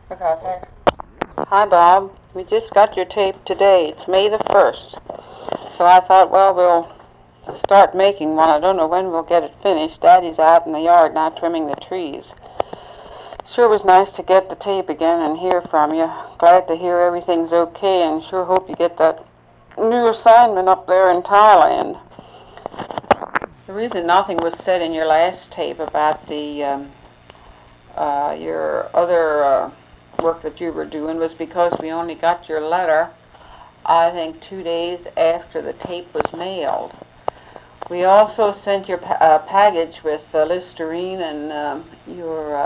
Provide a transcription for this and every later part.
Okay. Hi, Bob. We just got your tape today. It's May the 1st. So I thought, well, we'll start making one. I don't know when we'll get it finished. Daddy's out in the yard now trimming the trees. Sure was nice to get the tape again and hear from you. Glad to hear everything's okay and sure hope you get that new assignment up there in Thailand. The reason nothing was said in your last tape about the your other work that you were doing was because we only got your letter, I think, 2 days after the tape was mailed. We also sent your package with Listerine and your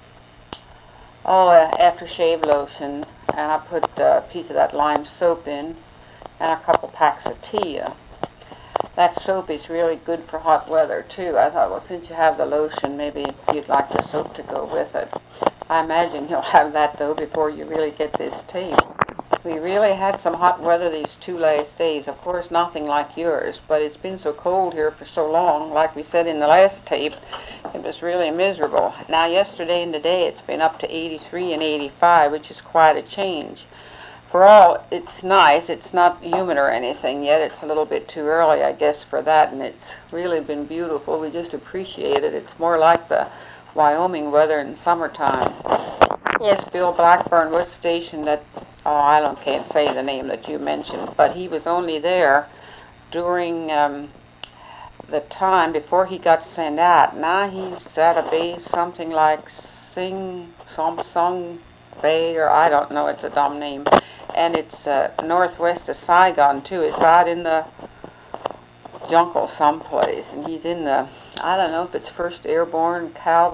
aftershave lotion, and I put a piece of that lime soap in, and a couple packs of tea. That soap is really good for hot weather too. I thought, well, since you have the lotion, maybe you'd like the soap to go with it. I imagine you'll have that though before you really get this tape. We really had some hot weather these 2 last days. Of course, nothing like yours, but it's been so cold here for so long. Like we said in the last tape, it was really miserable. Now, yesterday and today, it's been up to 83 and 85, which is quite a change. For all, it's nice. It's not humid or anything yet. It's a little bit too early, I guess, for that, and it's really been beautiful. We just appreciate it. It's more like the Wyoming weather in summertime. Yes, Bill Blackburn was stationed at, can't say the name that you mentioned, but he was only there during the time before he got sent out. Now he's at a base something like Song Bay, or I don't know, it's a dumb name. And it's northwest of Saigon, too. It's out in the jungle someplace, and he's in the, I don't know if it's 1st Airborne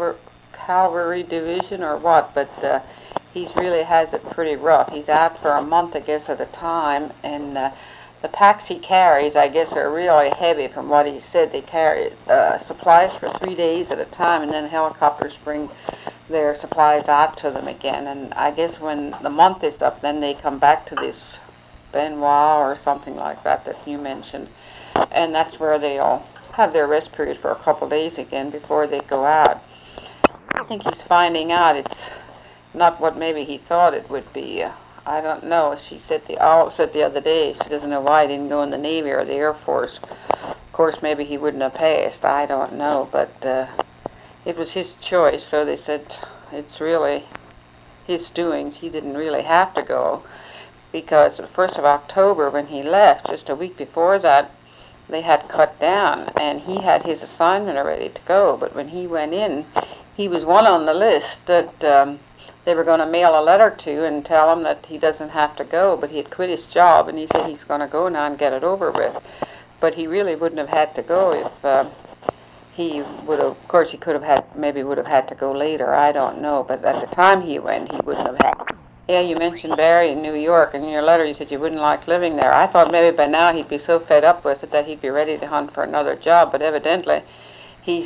Cavalry Division or what, but he really has it pretty rough. He's out for a month, I guess, at a time, and the packs he carries, I guess, are really heavy from what he said. They carry supplies for 3 days at a time, and then helicopters bring their supplies out to them again. And I guess when the month is up, then they come back to this Benoit or something like that that you mentioned. And that's where they'll have their rest period for a couple days again before they go out. I think he's finding out it's not what maybe he thought it would be. I don't know. She said the other day she doesn't know why he didn't go in the Navy or the Air Force. Of course, maybe he wouldn't have passed. I don't know, but it was his choice. So they said it's really his doings. He didn't really have to go because the 1st of October when he left, just a week before that, they had cut down, and he had his assignment already to go. But when he went in, he was one on the list that they were going to mail a letter to and tell him that he doesn't have to go, but he had quit his job, and he said he's going to go now and get it over with. But he really wouldn't have had to go if he would have. Of course, he could have had, maybe would have had to go later. I don't know, but at the time he went, he wouldn't have had. Yeah, you mentioned Barry in New York. In your letter, you said you wouldn't like living there. I thought maybe by now he'd be so fed up with it that he'd be ready to hunt for another job, but evidently he's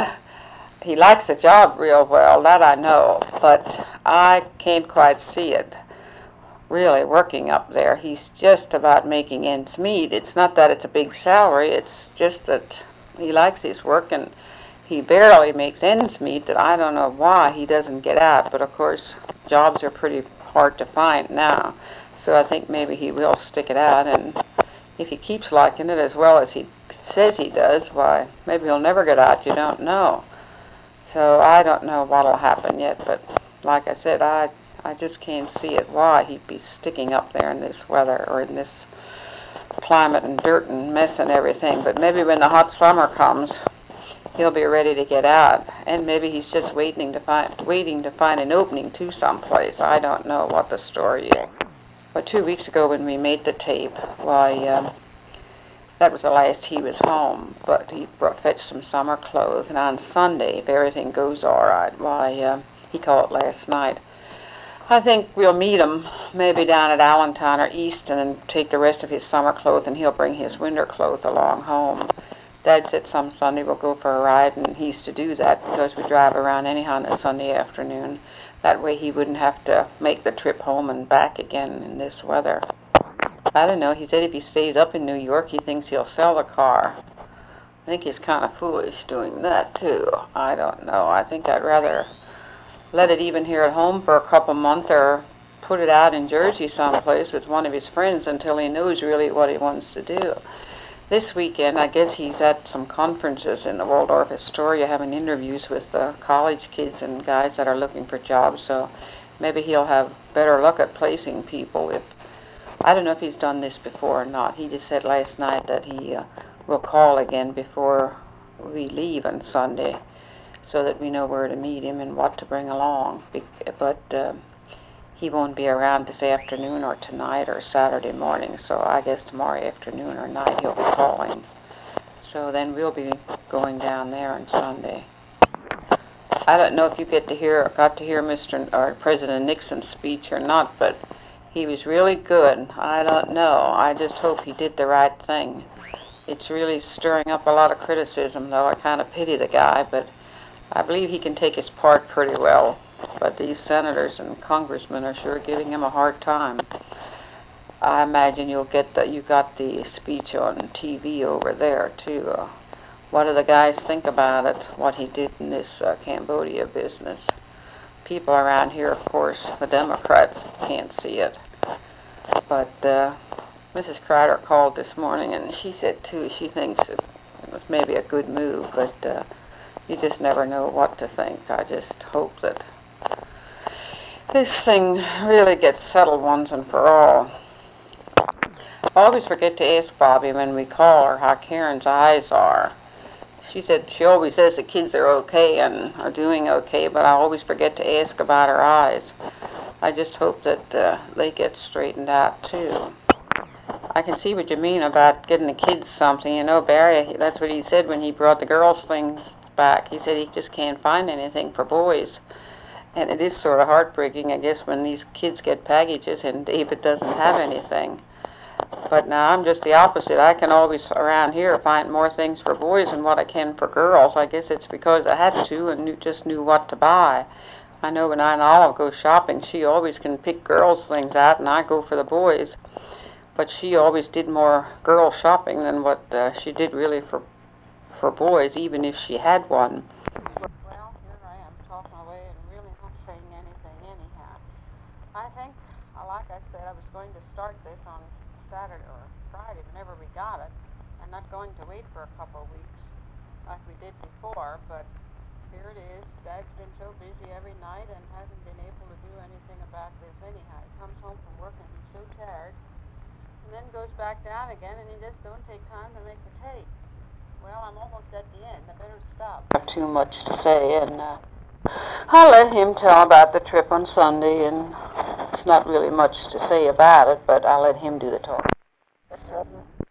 he likes the job real well, that I know, but I can't quite see it really working up there. He's just about making ends meet. It's not that it's a big salary, it's just that he likes his work and he barely makes ends meet, that I don't know why he doesn't get out, but of course jobs are pretty hard to find now, so I think maybe he will stick it out, and if he keeps liking it as well as he says he does, why, maybe he'll never get out, you don't know. So I don't know what'll happen yet, but like I said, I just can't see it why he'd be sticking up there in this weather or in this climate and dirt and mess and everything. But maybe when the hot summer comes, he'll be ready to get out, and maybe he's just waiting to find an opening to someplace. I don't know what the story is. But 2 weeks ago when we made the tape, why, that was the last he was home, but he fetched some summer clothes, and on Sunday, if everything goes all right, why, he called last night. I think we'll meet him maybe down at Allentown or Easton and take the rest of his summer clothes, and he'll bring his winter clothes along home. Dad said some Sunday we'll go for a ride, and he used to do that because we drive around anyhow on a Sunday afternoon. That way he wouldn't have to make the trip home and back again in this weather. I don't know, he said if he stays up in New York, he thinks he'll sell the car. I think he's kind of foolish doing that, too. I don't know. I think I'd rather let it even here at home for a couple months or put it out in Jersey someplace with one of his friends until he knows really what he wants to do. This weekend, I guess he's at some conferences in the Waldorf Astoria having interviews with college kids and guys that are looking for jobs, so maybe he'll have better luck at placing people. If I don't know if he's done this before or not. He just said last night that he will call again before we leave on Sunday so that we know where to meet him and what to bring along. But he won't be around this afternoon or tonight or Saturday morning, so I guess tomorrow afternoon or night he'll be calling. So then we'll be going down there on Sunday. I don't know if you got to hear President Nixon's speech or not, but he was really good. I don't know. I just hope he did the right thing. It's really stirring up a lot of criticism, though. I kind of pity the guy, but I believe he can take his part pretty well. But these senators and congressmen are sure giving him a hard time. I imagine you got the speech on TV over there too. What do the guys think about it? What he did in this Cambodia business? People around here, of course, the Democrats can't see it. But Mrs. Crider called this morning, and she said too she thinks it was maybe a good move, but you just never know what to think. I just hope that this thing really gets settled once and for all. I always forget to ask Bobby when we call her how Karen's eyes are. She said she always says the kids are okay and are doing okay, but I always forget to ask about her eyes. I just hope that they get straightened out too. I can see what you mean about getting the kids something. You know, Barry, that's what he said when he brought the girls' things back. He said he just can't find anything for boys. And it is sort of heartbreaking, I guess, when these kids get packages and David doesn't have anything. But now I'm just the opposite. I can always, around here, find more things for boys than what I can for girls. I guess it's because I had to and just knew what to buy. I know when I and Olive go shopping, she always can pick girls' things out, and I go for the boys. But she always did more girl shopping than what she did really for boys, even if she had one. Well, here I am talking away and really not saying anything anyhow. I think, like I said, I was going to start this on Saturday or Friday whenever we got it, and not going to wait for a couple of weeks like we did before, but here it is. Dad's been so busy every night and hasn't been able to do anything about this anyhow. He comes home from work and he's so tired, and then goes back down again, and he just don't take time to make the tape. Well, I'm almost at the end. I better stop. I have too much to say, and I'll let him tell about the trip on Sunday, and it's not really much to say about it, but I'll let him do the talking.